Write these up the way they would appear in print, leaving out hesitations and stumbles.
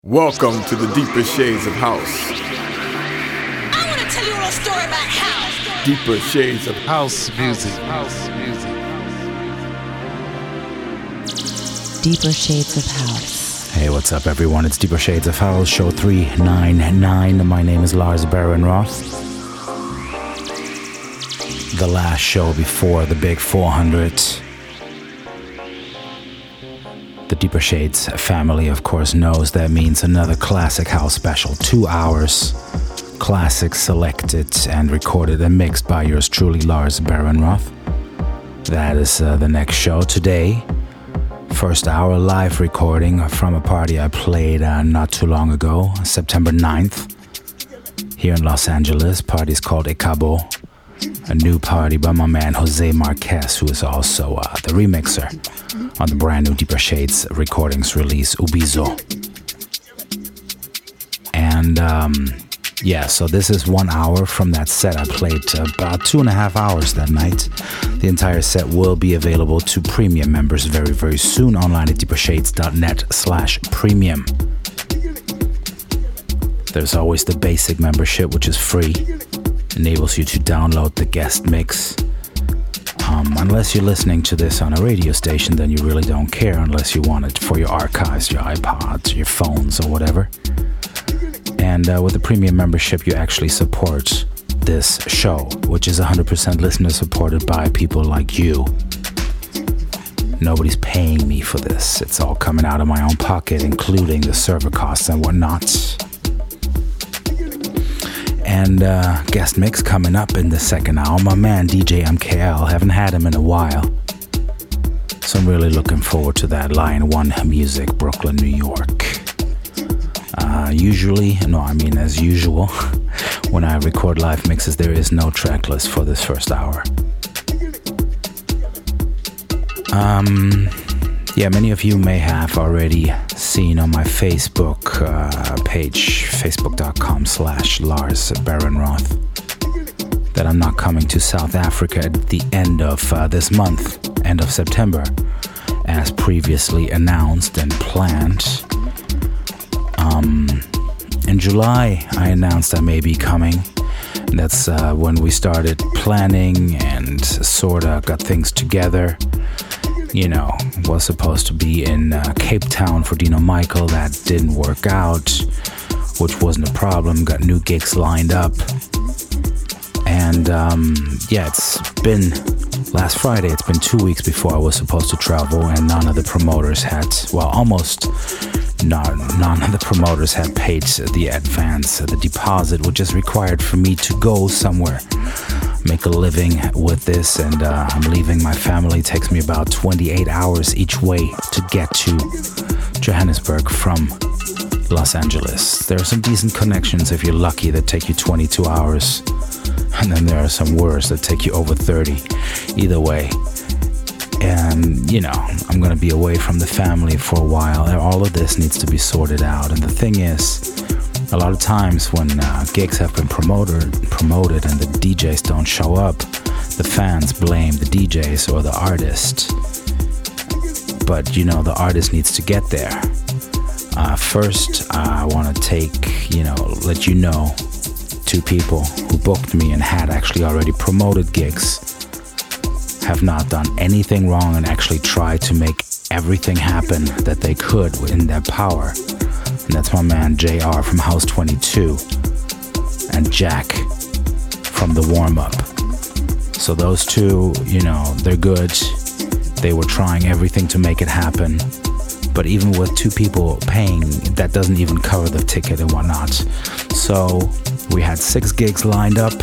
Welcome to the Deeper Shades of House. I want to tell you a little story about house. Deeper Shades of House music. Deeper Shades of House. Hey, what's up, everyone? It's Deeper Shades of House, show 399. My name is Lars Baron-Roth. The last show before the big 400. The Deeper Shades family, of course, knows that means another classic house special. 2 hours, classics selected and recorded and mixed by yours truly, Lars Baron-Roth. That is the next show today. First hour live recording from a party I played not too long ago, September 9th, here in Los Angeles. Party is called Icabo. A new party by my man Jose Marquez, who is also the remixer on the brand new Deeper Shades recordings release, Ubizo. And so this is 1 hour from that set. I played about 2.5 hours that night. The entire set will be available to premium members very, very soon online at deepershades.net/premium. There's always the basic membership, which is free. Enables you to download the guest mix. Unless you're listening to this on a radio station, then you really don't care unless you want it for your archives, your iPods, your phones, or whatever. And with the premium membership, you actually support this show, which is 100% listener supported by people like you. Nobody's paying me for this. It's all coming out of my own pocket, including the server costs and whatnot. And guest mix coming up in the second hour. My man DJ MKL, haven't had him in a while. So I'm really looking forward to that. Lion One Music, Brooklyn, New York. As usual, when I record live mixes, there is no track list for this first hour. Many of you may have already seen on my Facebook page, facebook.com/Lars Baron-Roth, that I'm not coming to South Africa at the end of this month, end of September, as previously announced and planned. In July, I announced I may be coming. That's when we started planning and sorta got things together. Was supposed to be in Cape Town for Dino Michael. That didn't work out, which wasn't a problem. Got new gigs lined up. And it's been last Friday. It's been 2 weeks before I was supposed to travel, and none of the promoters had paid the advance, the deposit, which is required for me to go somewhere, make a living with this. And I'm leaving my family. It takes me about 28 hours each way to get to Johannesburg from Los Angeles. There are some decent connections, if you're lucky, that take you 22 hours. And then there are some worse that take you over 30. Either way. And, I'm going to be away from the family for a while. All of this needs to be sorted out. And the thing is, a lot of times when gigs have been promoted and the DJs don't show up, the fans blame the DJs or the artist. But, the artist needs to get there. First, I want to let you know, 2 people who booked me and had actually already promoted gigs have not done anything wrong and actually tried to make everything happen that they could within their power. And that's my man JR from House 22 and Jack from The Warm Up. So those 2, they're good. They were trying everything to make it happen. But even with 2 people paying, that doesn't even cover the ticket and whatnot. So we had 6 gigs lined up.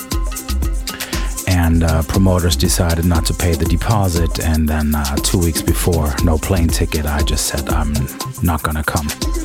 And promoters decided not to pay the deposit. And then 2 weeks before, no plane ticket, I just said, I'm not gonna come.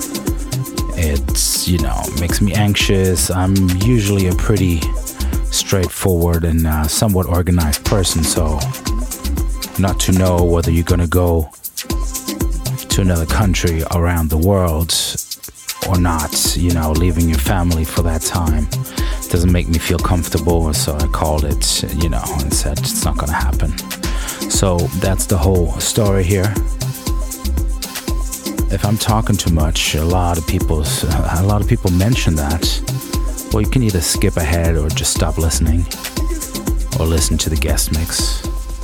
It's, makes me anxious. I'm usually a pretty straightforward and somewhat organized person. So not to know whether you're gonna go to another country around the world or not, leaving your family for that time, doesn't make me feel comfortable. So I called it, and said it's not gonna happen. So that's the whole story here. if I'm talking too much, a lot of people mention that. Well, you can either skip ahead or just stop listening, or listen to the guest mix.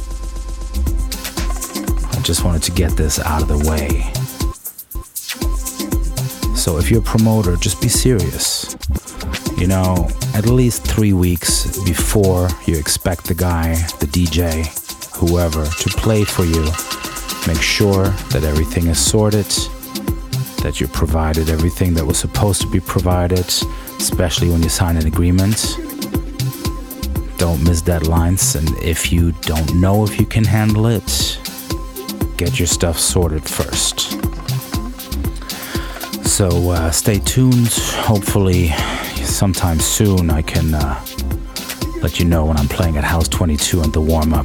I just wanted to get this out of the way. So if you're a promoter, just be serious. You know, at least 3 weeks before you expect the guy, the DJ, whoever, to play for you, make sure that everything is sorted, that you provided everything that was supposed to be provided, especially when you sign an agreement. Don't miss deadlines, and if you don't know if you can handle it, get your stuff sorted first. So stay tuned. Hopefully sometime soon I can let you know when I'm playing at House 22 and the warm-up.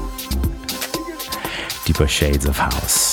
Deeper Shades of House.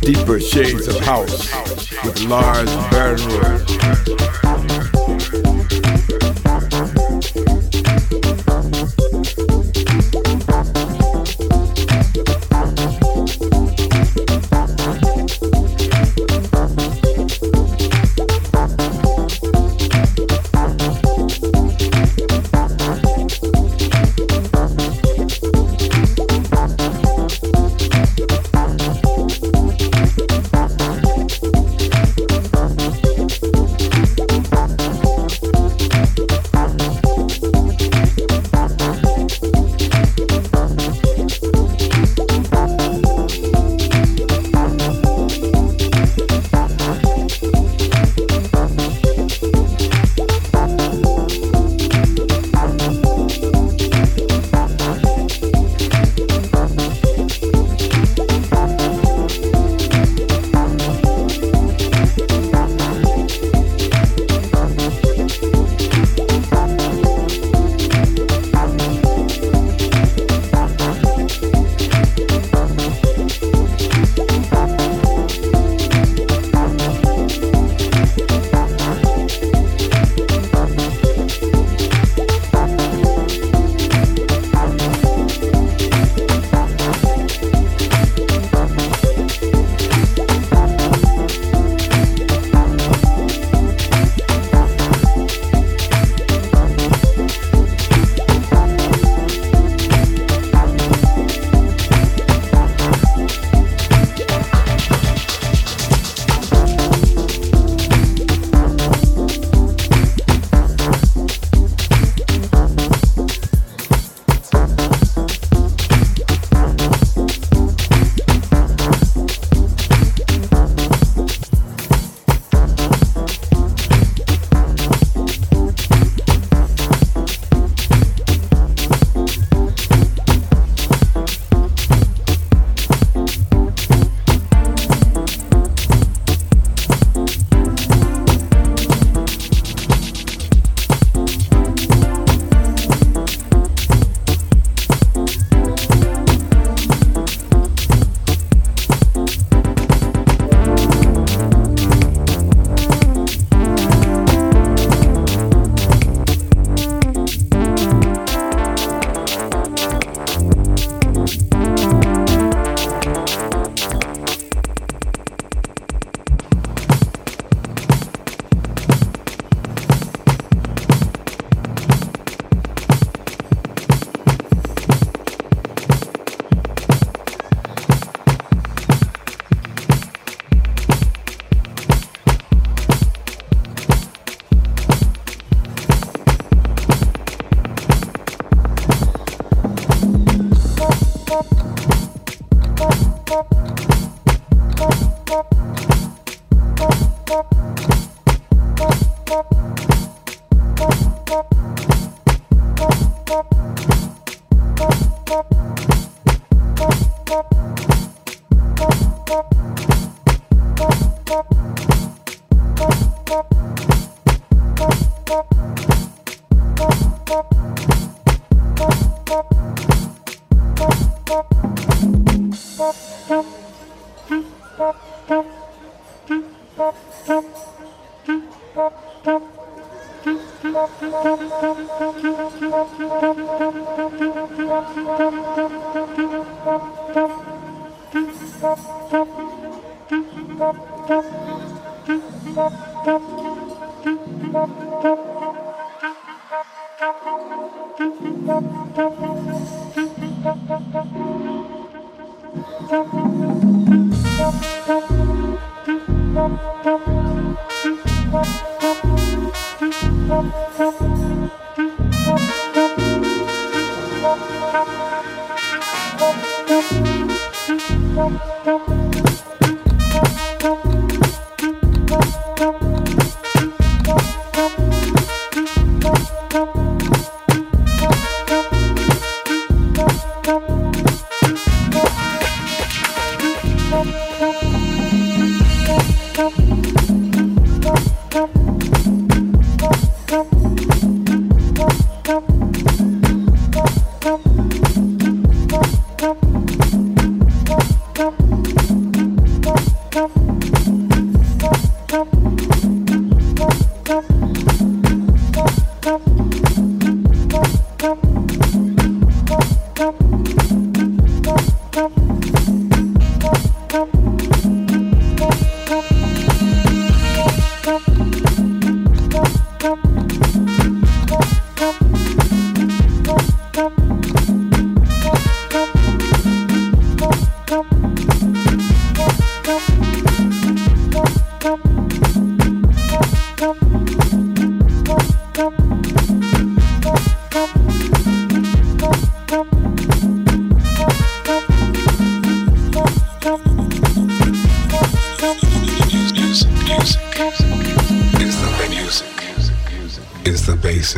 deeper shades of house with large barren road.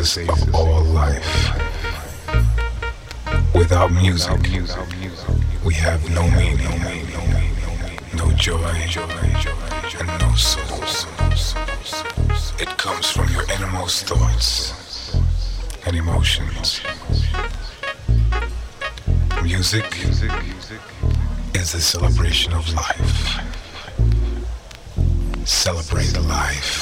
source of all life. Without music, we have no meaning, no joy, and no soul. It comes from your innermost thoughts and emotions. Music is a celebration of life. Celebrate life.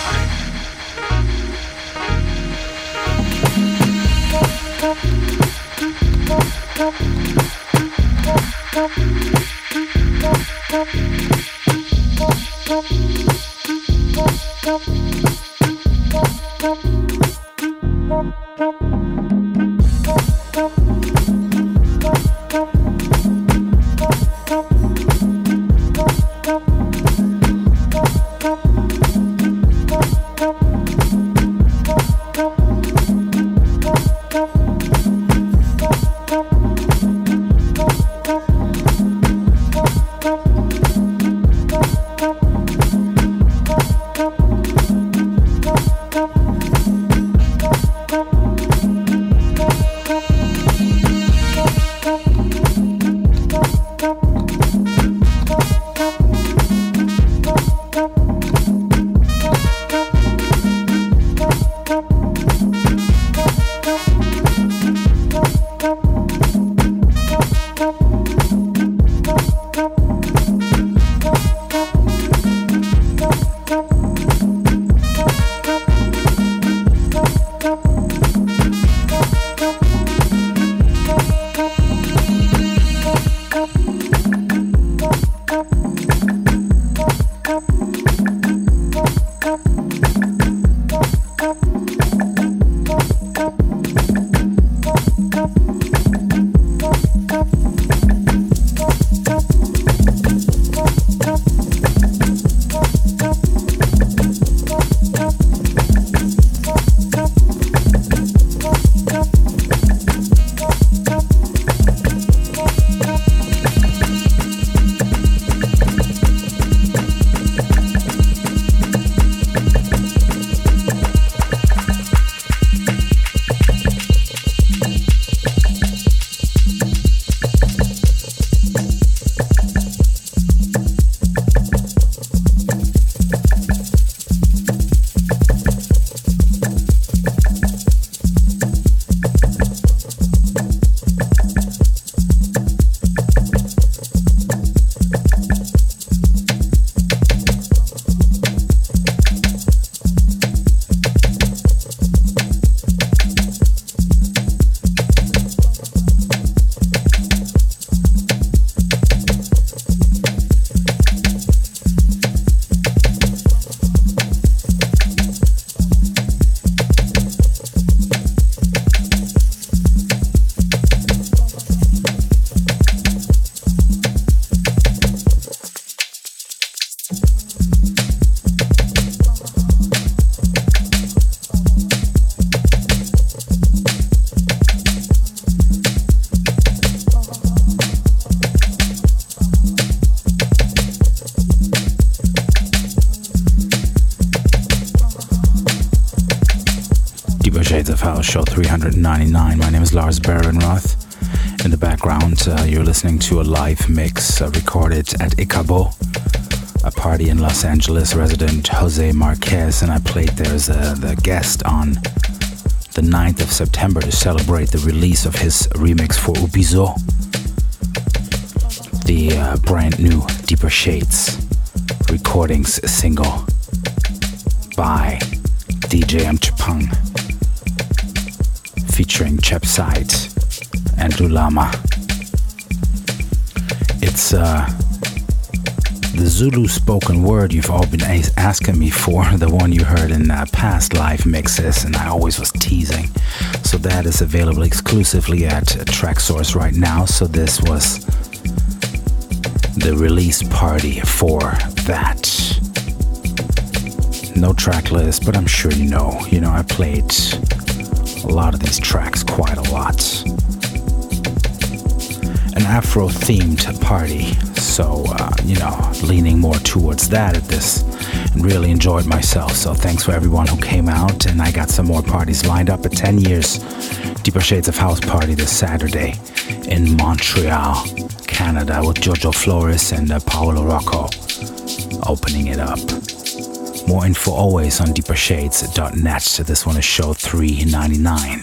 Shades of House, show 399. My name is Lars Behrenroth. In the background, you're listening to a live mix recorded at Icabo, a party in Los Angeles. Resident Jose Marquez and I played there as the guest on the 9th of September to celebrate the release of his remix for Ubizo, the brand new Deeper Shades recordings single by DJ M. Chapang, featuring Chepside and Lulama. It's the Zulu spoken word you've all been asking me for, the one you heard in past live mixes, and I always was teasing. So that is available exclusively at Traxsource right now. So this was the release party for that. No track list, but I'm sure you know. I played a lot of these tracks quite a lot. An Afro-themed party, so, leaning more towards that at this and really enjoyed myself. So thanks for everyone who came out, and I got some more parties lined up. A 10 years Deeper Shades of House party this Saturday in Montreal, Canada, with Jojo Flores and Paolo Rocco opening it up. More info always on deepershades.net. So this one is show 399.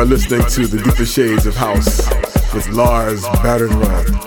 are listening to The Deeper Shades of House with Lars Badenrod.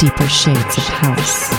Deeper shades of house.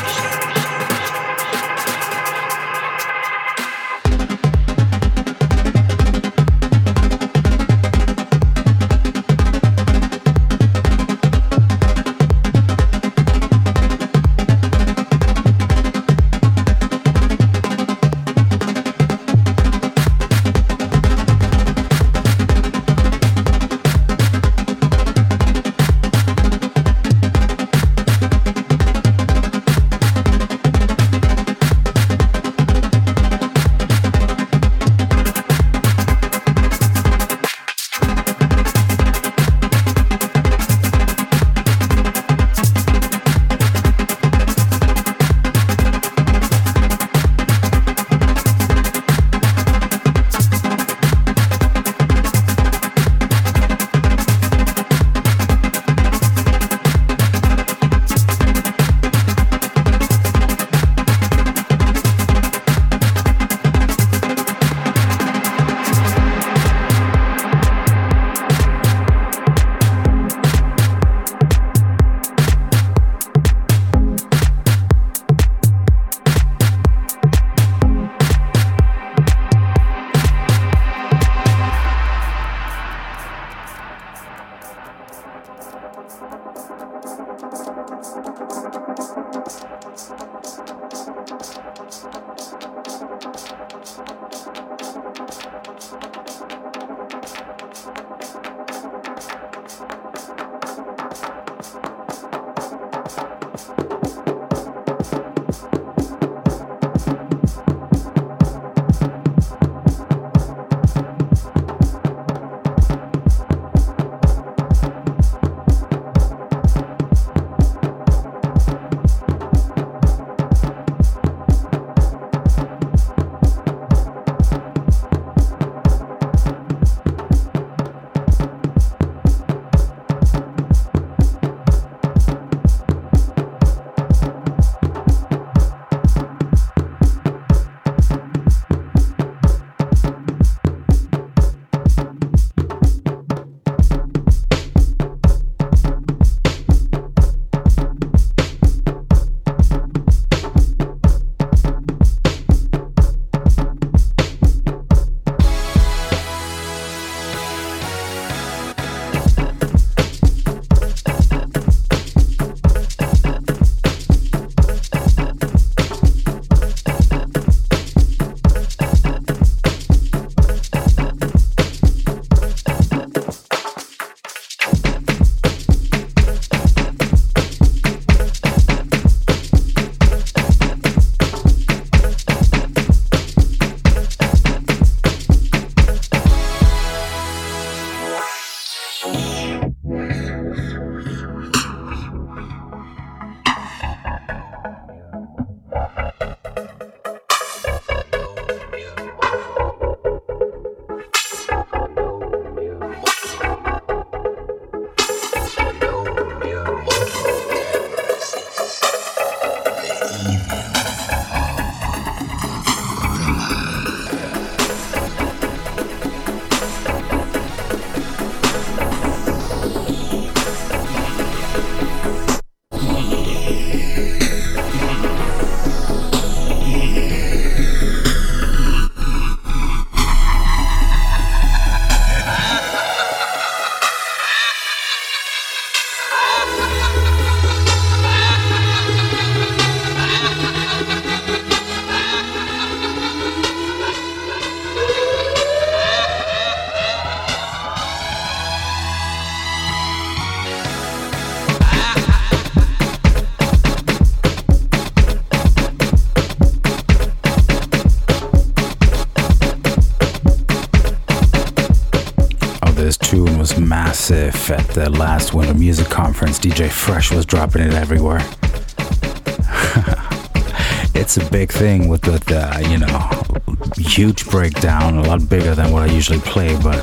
Massive at the last Winter Music Conference. DJ Fresh was dropping it everywhere. It's a big thing with huge breakdown, a lot bigger than what I usually play, but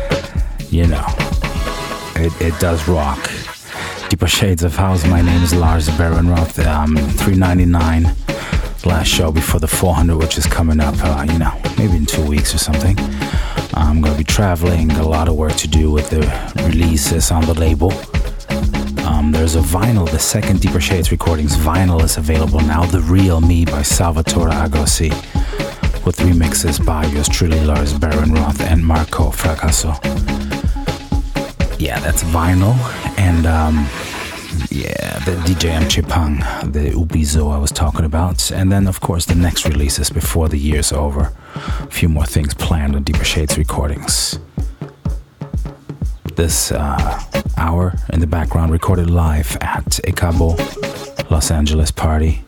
it does rock. Deeper Shades of House. My name is Lars Behrenroth. 399. Last show before the 400, which is coming up, maybe in 2 weeks or something. I'm going to be traveling, a lot of work to do with the releases on the label. there's a vinyl, the second Deeper Shades Recordings vinyl is available now, The Real Me by Salvatore Agosi, with remixes by yours truly, Lars Baron-Roth and Marco Fracasso. Yeah, that's vinyl, and yeah, the DJ M. Chipang, the Ubizo I was talking about, and then of course the next releases before the year's over. A few more things planned on Deeper Shades Recordings. This hour in the background recorded live at Ecabo Los Angeles party.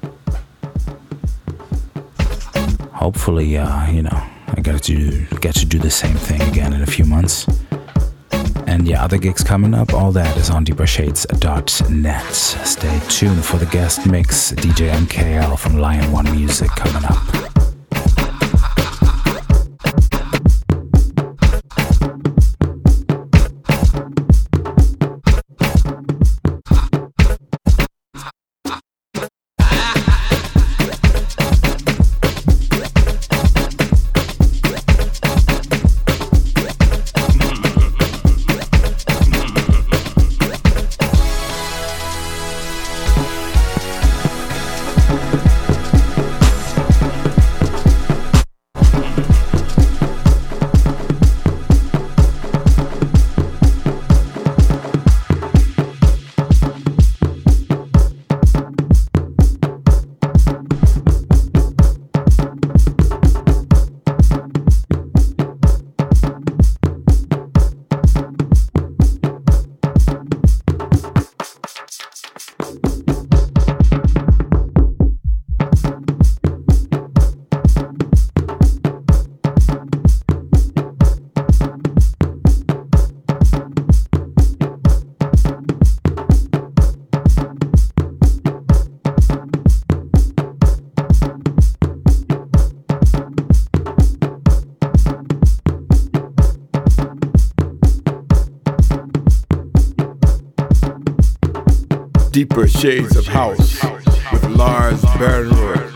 Hopefully, I get to do the same thing again in a few months. And yeah, other gigs coming up, all that is on deepershades.net. Stay tuned for the guest mix, DJ MKL from Lion One Music coming up. Deeper Shades of House with Lars Baron-Roth.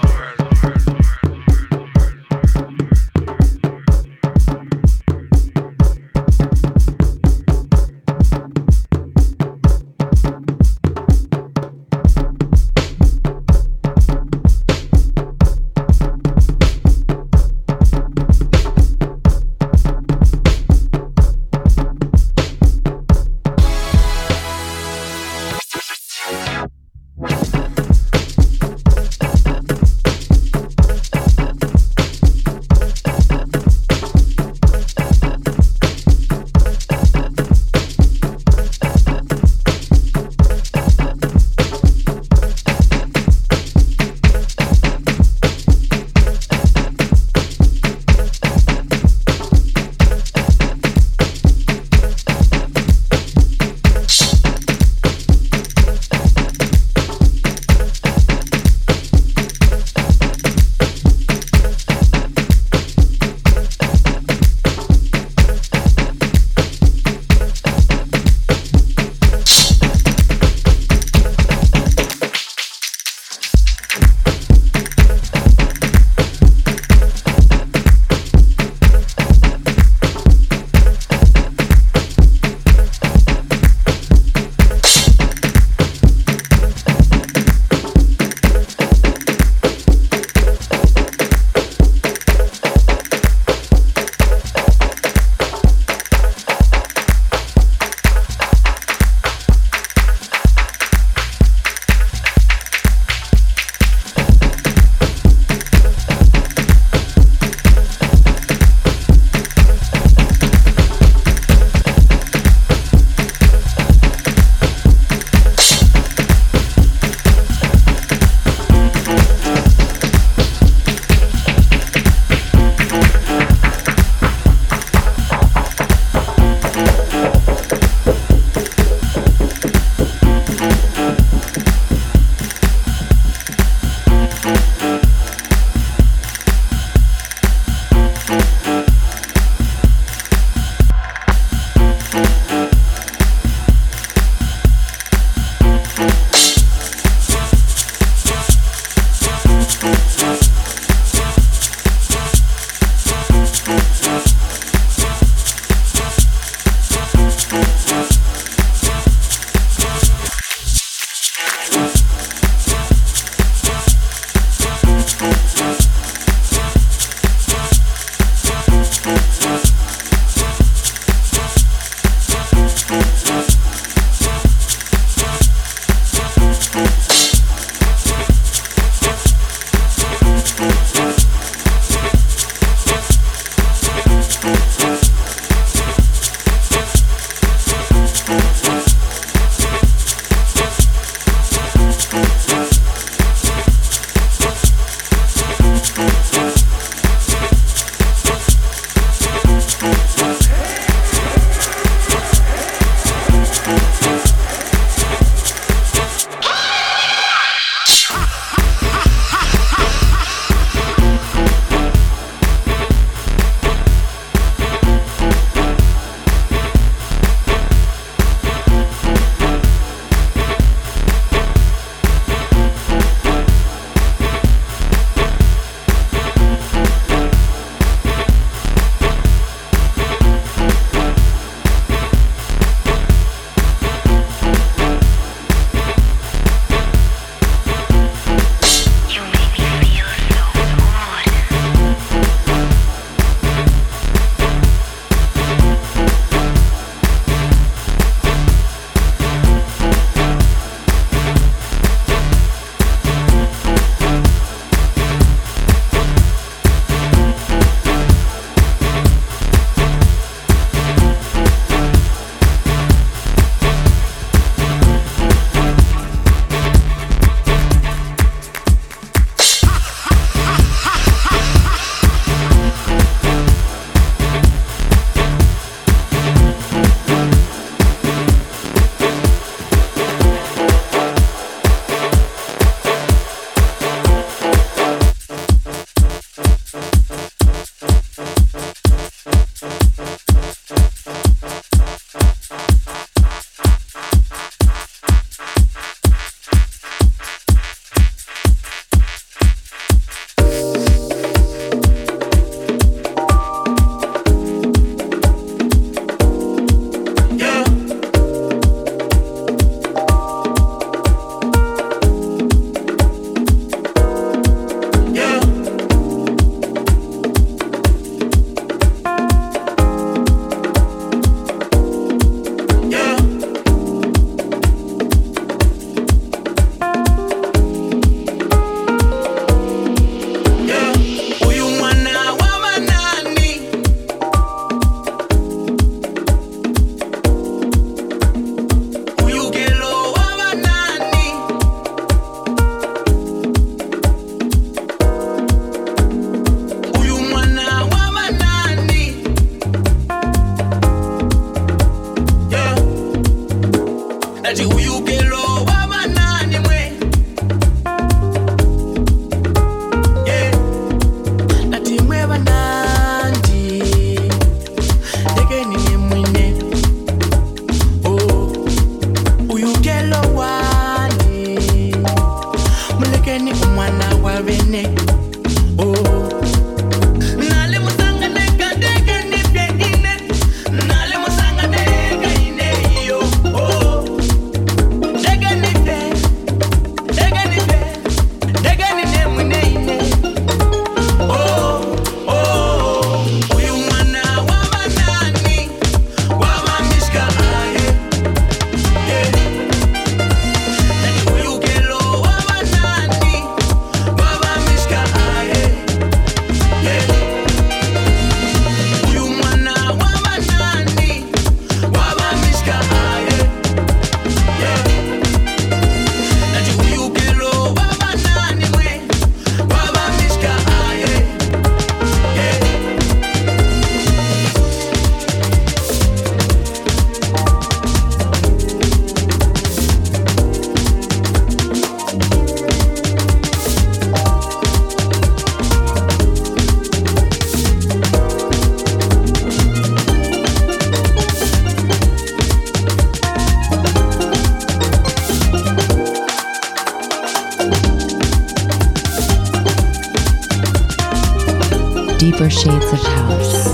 Deeper shades of house.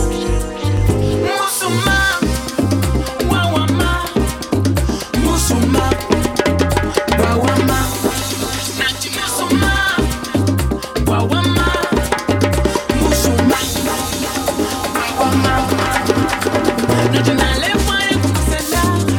Nationale fire kumsela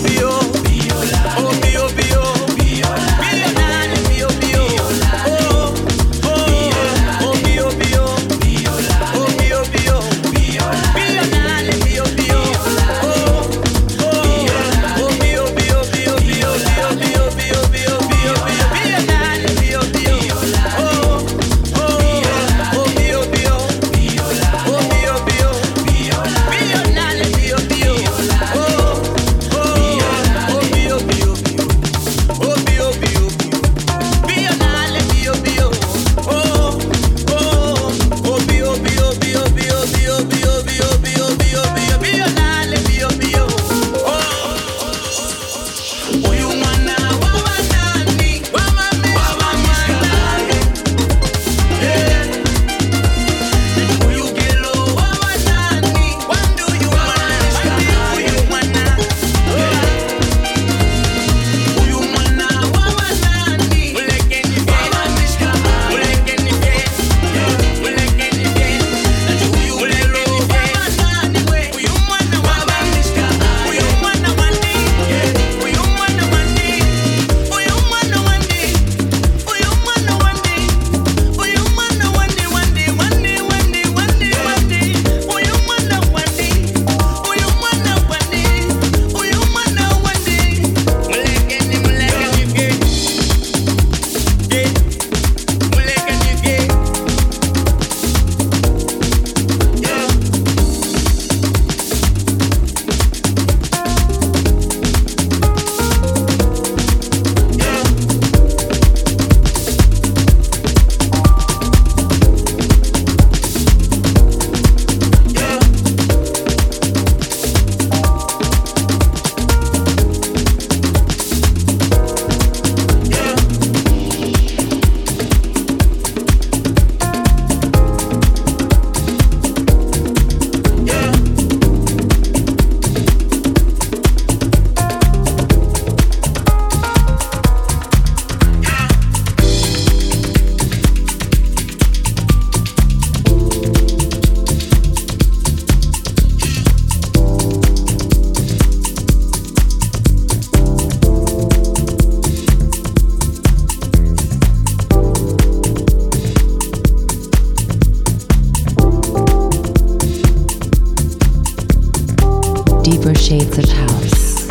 Deeper shades of house.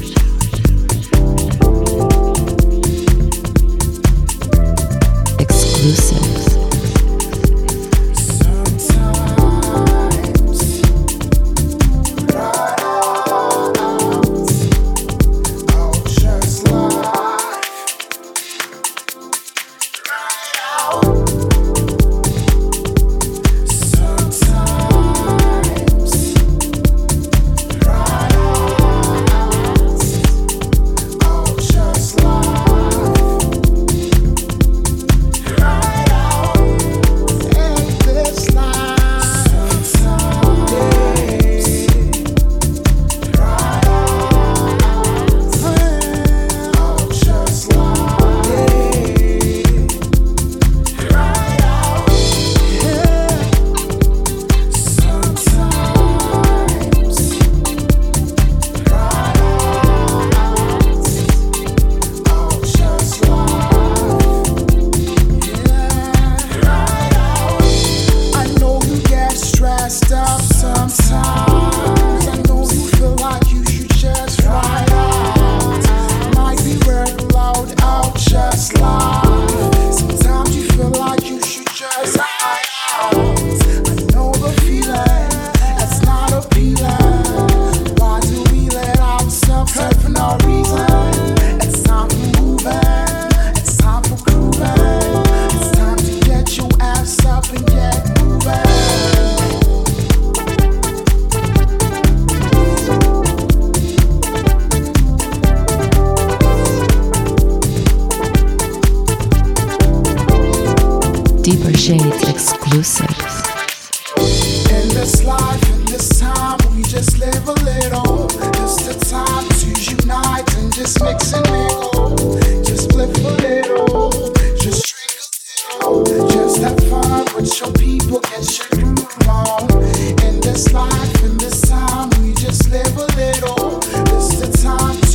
Exclusive. Deeper Shades exclusives. In this life, in this time, we just live a little. Just a time to unite and just mix and mingle. Just flip a little, just drink a little. Just have fun with your people, get your groove on. In this life, in this time, we just live a little. Just a time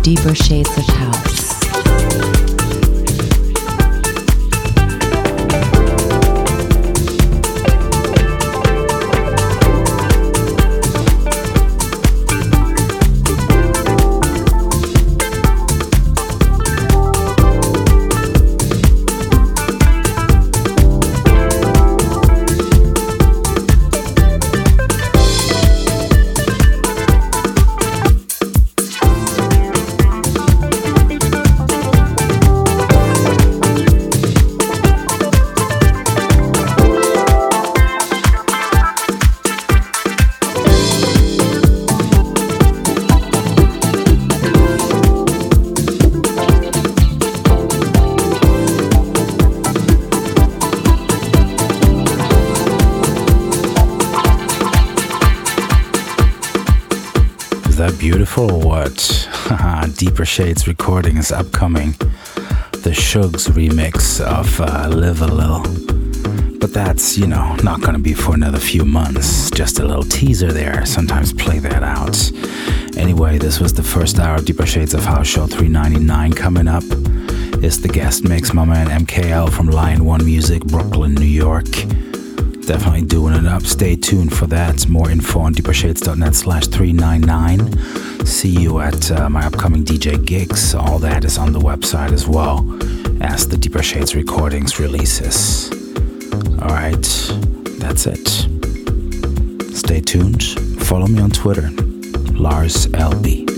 Deeper Shades of House. Beautiful or what? Deeper Shades recording is upcoming. The Shugs remix of Live a Little. But that's, not gonna be for another few months. Just a little teaser there. Sometimes play that out. Anyway, this was the first hour of Deeper Shades of House Show 399. Coming up is the guest mix, my man MKL from Lion One Music, Brooklyn, New York. Definitely doing it up. Stay tuned for that. More info on deepershades.net/399. See you at my upcoming DJ gigs. All that is on the website as well as the Deeper Shades recordings releases. Alright, that's it. Stay tuned. Follow me on Twitter, Lars LB.